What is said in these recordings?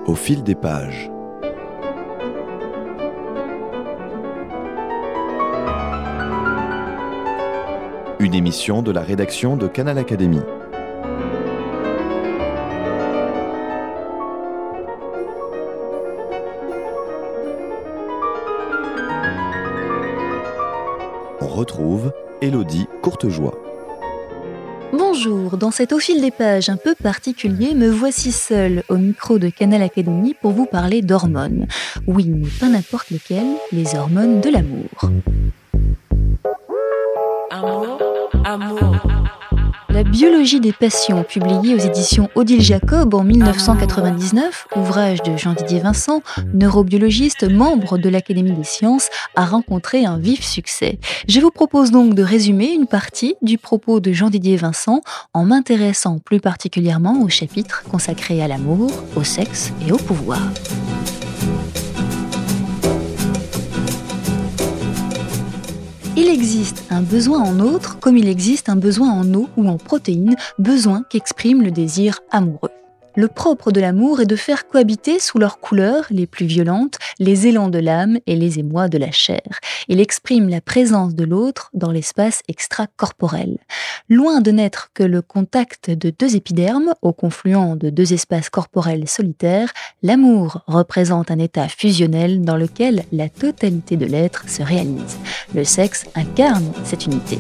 Au fil des pages. Une émission de la rédaction de Canal Académie. On retrouve Élodie Courtejoie. Bonjour, dans cet Au fil des pages un peu particulier, me voici seule au micro de Canal Académie pour vous parler d'hormones. Oui, mais pas n'importe lesquelles, les hormones de l'amour. La biologie des passions, publiée aux éditions Odile Jacob en 1999, ouvrage de Jean-Didier Vincent, neurobiologiste, membre de l'Académie des sciences, a rencontré un vif succès. Je vous propose donc de résumer une partie du propos de Jean-Didier Vincent en m'intéressant plus particulièrement au chapitre consacré à l'amour, au sexe et au pouvoir. Il existe un besoin en autre comme il existe un besoin en eau ou en protéines, besoin qu'exprime le désir amoureux. Le propre de l'amour est de faire cohabiter sous leurs couleurs les plus violentes les élans de l'âme et les émois de la chair. Il exprime la présence de l'autre dans l'espace extracorporel. Loin de n'être que le contact de deux épidermes au confluent de deux espaces corporels solitaires, l'amour représente un état fusionnel dans lequel la totalité de l'être se réalise. Le sexe incarne cette unité.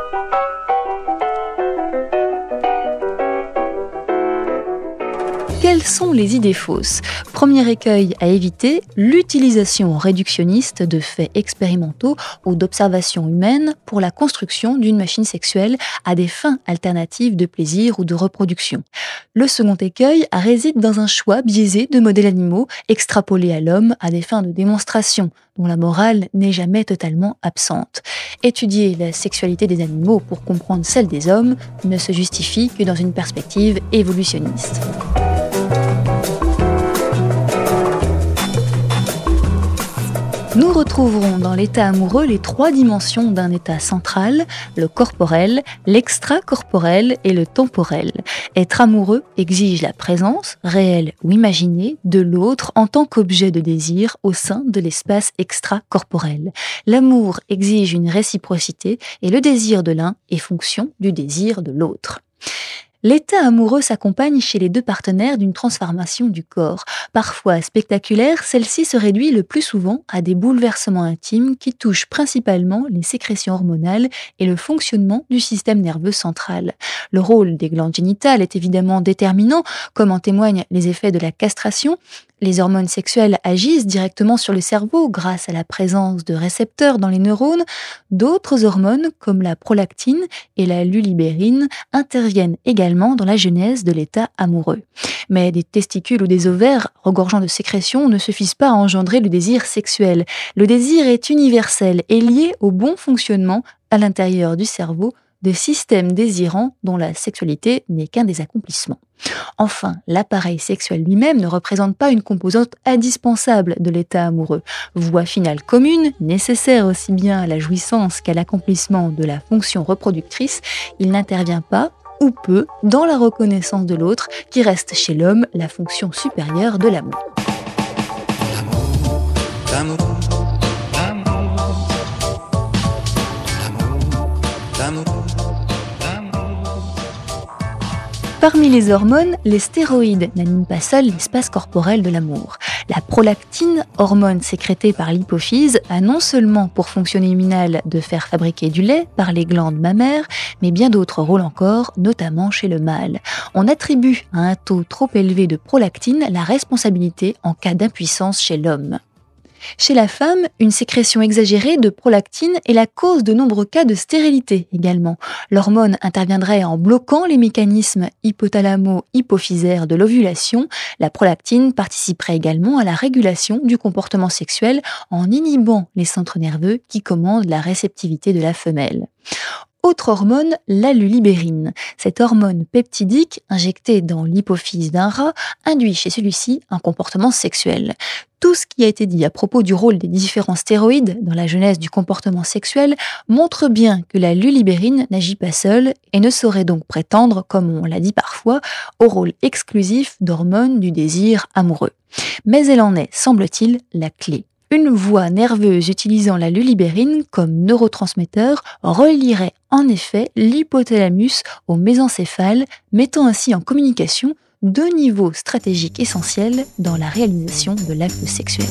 Quelles sont les idées fausses ? Premier écueil à éviter, l'utilisation réductionniste de faits expérimentaux ou d'observations humaines pour la construction d'une machine sexuelle à des fins alternatives de plaisir ou de reproduction. Le second écueil réside dans un choix biaisé de modèles animaux extrapolés à l'homme à des fins de démonstration, dont la morale n'est jamais totalement absente. Étudier la sexualité des animaux pour comprendre celle des hommes ne se justifie que dans une perspective évolutionniste. Nous retrouverons dans l'état amoureux les trois dimensions d'un état central, le corporel, l'extracorporel et le temporel. Être amoureux exige la présence, réelle ou imaginée, de l'autre en tant qu'objet de désir au sein de l'espace extracorporel. L'amour exige une réciprocité et le désir de l'un est fonction du désir de l'autre. L'état amoureux s'accompagne chez les deux partenaires d'une transformation du corps. Parfois spectaculaire, celle-ci se réduit le plus souvent à des bouleversements intimes qui touchent principalement les sécrétions hormonales et le fonctionnement du système nerveux central. Le rôle des glandes génitales est évidemment déterminant, comme en témoignent les effets de la castration. Les hormones sexuelles agissent directement sur le cerveau grâce à la présence de récepteurs dans les neurones. D'autres hormones, comme la prolactine et la lulibérine, interviennent également dans la genèse de l'état amoureux. Mais des testicules ou des ovaires regorgeant de sécrétions ne suffisent pas à engendrer le désir sexuel. Le désir est universel et lié au bon fonctionnement à l'intérieur du cerveau de systèmes désirants dont la sexualité n'est qu'un des accomplissements. Enfin, l'appareil sexuel lui-même ne représente pas une composante indispensable de l'état amoureux. Voie finale commune, nécessaire aussi bien à la jouissance qu'à l'accomplissement de la fonction reproductrice, il n'intervient pas ou peu dans la reconnaissance de l'autre qui reste chez l'homme la fonction supérieure de l'amour. Parmi les hormones, les stéroïdes n'animent pas seuls l'espace corporel de l'amour. La prolactine, hormone sécrétée par l'hypophyse, a non seulement pour fonction nominale de faire fabriquer du lait par les glandes mammaires, mais bien d'autres rôles encore, notamment chez le mâle. On attribue à un taux trop élevé de prolactine la responsabilité en cas d'impuissance chez l'homme. Chez la femme, une sécrétion exagérée de prolactine est la cause de nombreux cas de stérilité également. L'hormone interviendrait en bloquant les mécanismes hypothalamo-hypophysaires de l'ovulation. La prolactine participerait également à la régulation du comportement sexuel en inhibant les centres nerveux qui commandent la réceptivité de la femelle. Autre hormone, la lulibérine. Cette hormone peptidique, injectée dans l'hypophyse d'un rat, induit chez celui-ci un comportement sexuel. Tout ce qui a été dit à propos du rôle des différents stéroïdes dans la genèse du comportement sexuel montre bien que la lulibérine n'agit pas seule et ne saurait donc prétendre, comme on l'a dit parfois, au rôle exclusif d'hormone du désir amoureux. Mais elle en est, semble-t-il, la clé. Une voie nerveuse utilisant la lulibérine comme neurotransmetteur relierait en effet l'hypothalamus au mésencéphale, mettant ainsi en communication deux niveaux stratégiques essentiels dans la réalisation de l'acte sexuel.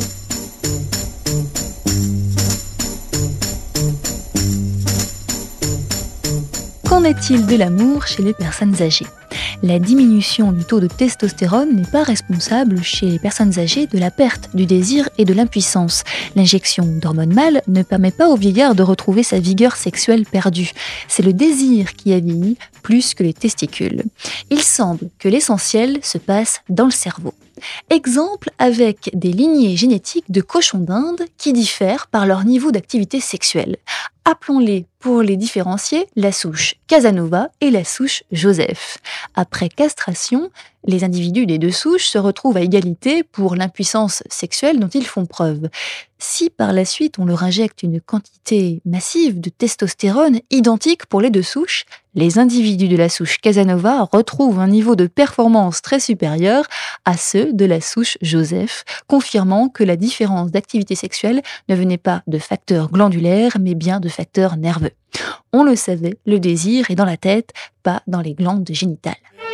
Qu'en est-il de l'amour chez les personnes âgées ? La diminution du taux de testostérone n'est pas responsable chez les personnes âgées de la perte du désir et de l'impuissance. L'injection d'hormones mâles ne permet pas au vieillard de retrouver sa vigueur sexuelle perdue. C'est le désir qui a vieilli plus que les testicules. Il semble que l'essentiel se passe dans le cerveau. Exemple avec des lignées génétiques de cochons d'Inde qui diffèrent par leur niveau d'activité sexuelle. Appelons-les, pour les différencier, la souche Casanova et la souche Joseph. Après castration, les individus des deux souches se retrouvent à égalité pour l'impuissance sexuelle dont ils font preuve. Si par la suite on leur injecte une quantité massive de testostérone identique pour les deux souches, les individus de la souche Casanova retrouvent un niveau de performance très supérieur à ceux de la souche Joseph, confirmant que la différence d'activité sexuelle ne venait pas de facteurs glandulaires, mais bien de facteurs nerveux. On le savait, le désir est dans la tête, pas dans les glandes génitales.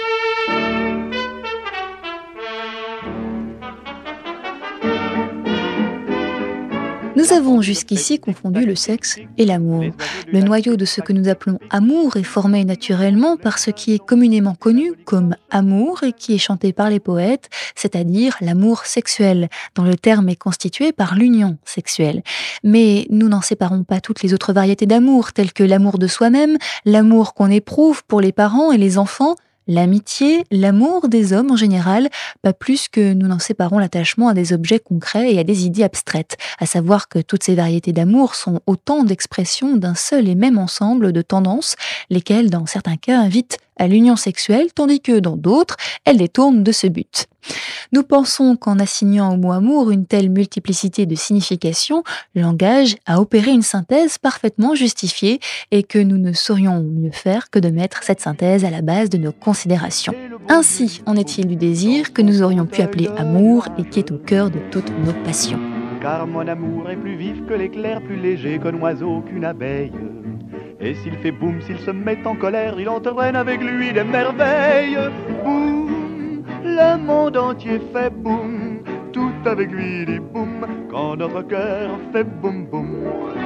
Nous avons jusqu'ici confondu le sexe et l'amour. Le noyau de ce que nous appelons amour est formé naturellement par ce qui est communément connu comme amour et qui est chanté par les poètes, c'est-à-dire l'amour sexuel, dont le terme est constitué par l'union sexuelle. Mais nous n'en séparons pas toutes les autres variétés d'amour, telles que l'amour de soi-même, l'amour qu'on éprouve pour les parents et les enfants, l'amitié, l'amour des hommes en général, pas plus que nous n'en séparons l'attachement à des objets concrets et à des idées abstraites, à savoir que toutes ces variétés d'amour sont autant d'expressions d'un seul et même ensemble de tendances, lesquelles dans certains cas invitent à l'union sexuelle, tandis que dans d'autres, elles détournent de ce but. Nous pensons qu'en assignant au mot amour une telle multiplicité de significations, le langage a opéré une synthèse parfaitement justifiée et que nous ne saurions mieux faire que de mettre cette synthèse à la base de nos considérations. Ainsi en est-il du désir que nous aurions pu appeler amour et qui est au cœur de toutes nos passions. Car mon amour est plus vif que l'éclair, plus léger qu'un oiseau, qu'une abeille. Et s'il fait boum, s'il se met en colère, il entraîne avec lui des merveilles. Boum, le monde entier fait boum, tout avec lui dit boum, quand notre cœur fait boum boum.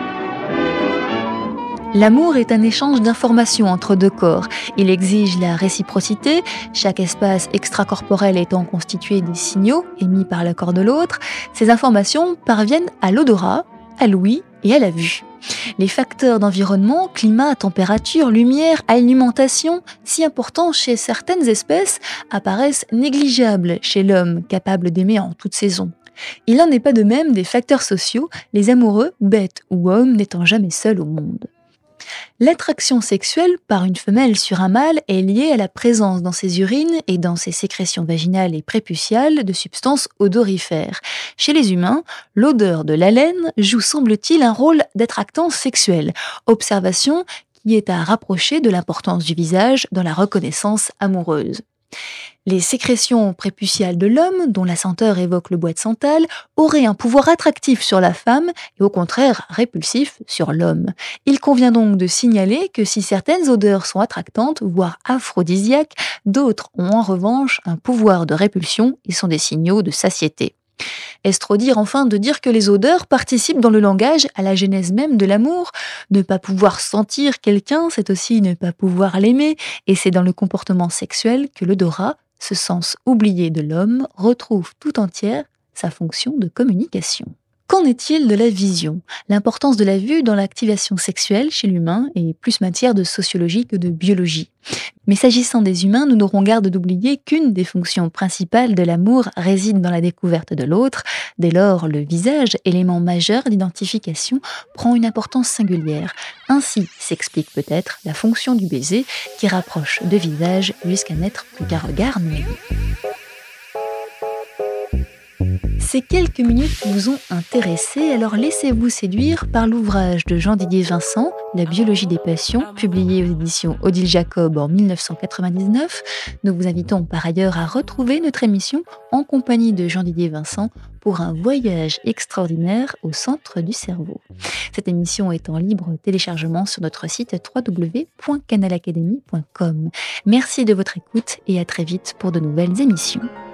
L'amour est un échange d'informations entre deux corps. Il exige la réciprocité, chaque espace extracorporel étant constitué des signaux émis par le corps de l'autre. Ces informations parviennent à l'odorat, à l'ouïe et à la vue. Les facteurs d'environnement, climat, température, lumière, alimentation, si importants chez certaines espèces, apparaissent négligeables chez l'homme, capable d'aimer en toute saison. Il n'en est pas de même des facteurs sociaux, les amoureux, bêtes ou hommes, n'étant jamais seuls au monde. L'attraction sexuelle par une femelle sur un mâle est liée à la présence dans ses urines et dans ses sécrétions vaginales et prépuciales de substances odorifères. Chez les humains, l'odeur de l'haleine joue, semble-t-il, un rôle d'attractant sexuel, observation qui est à rapprocher de l'importance du visage dans la reconnaissance amoureuse. Les sécrétions prépuciales de l'homme, dont la senteur évoque le bois de santal, auraient un pouvoir attractif sur la femme et au contraire répulsif sur l'homme. Il convient donc de signaler que si certaines odeurs sont attractantes, voire aphrodisiaques, d'autres ont en revanche un pouvoir de répulsion et sont des signaux de satiété. Est-ce trop dire enfin de dire que les odeurs participent dans le langage à la genèse même de l'amour ? Ne pas pouvoir sentir quelqu'un, c'est aussi ne pas pouvoir l'aimer, et c'est dans le comportement sexuel que l'odorat, ce sens oublié de l'homme, retrouve tout entière sa fonction de communication. Qu'en Qu'en est-il de la vision ? L'importance de la vue dans l'activation sexuelle chez l'humain est plus matière de sociologie que de biologie. Mais s'agissant des humains, nous n'aurons garde d'oublier qu'une des fonctions principales de l'amour réside dans la découverte de l'autre. Dès lors, le visage, élément majeur d'identification, prend une importance singulière. Ainsi s'explique peut-être la fonction du baiser qui rapproche deux visages jusqu'à n'être plus qu'un regard noyé. Ces quelques minutes vous ont intéressé, alors laissez-vous séduire par l'ouvrage de Jean-Didier Vincent, La biologie des passions, publié aux éditions Odile Jacob en 1999. Nous vous invitons par ailleurs à retrouver notre émission en compagnie de Jean-Didier Vincent pour un voyage extraordinaire au centre du cerveau. Cette émission est en libre téléchargement sur notre site www.canalacademy.com. Merci de votre écoute et à très vite pour de nouvelles émissions.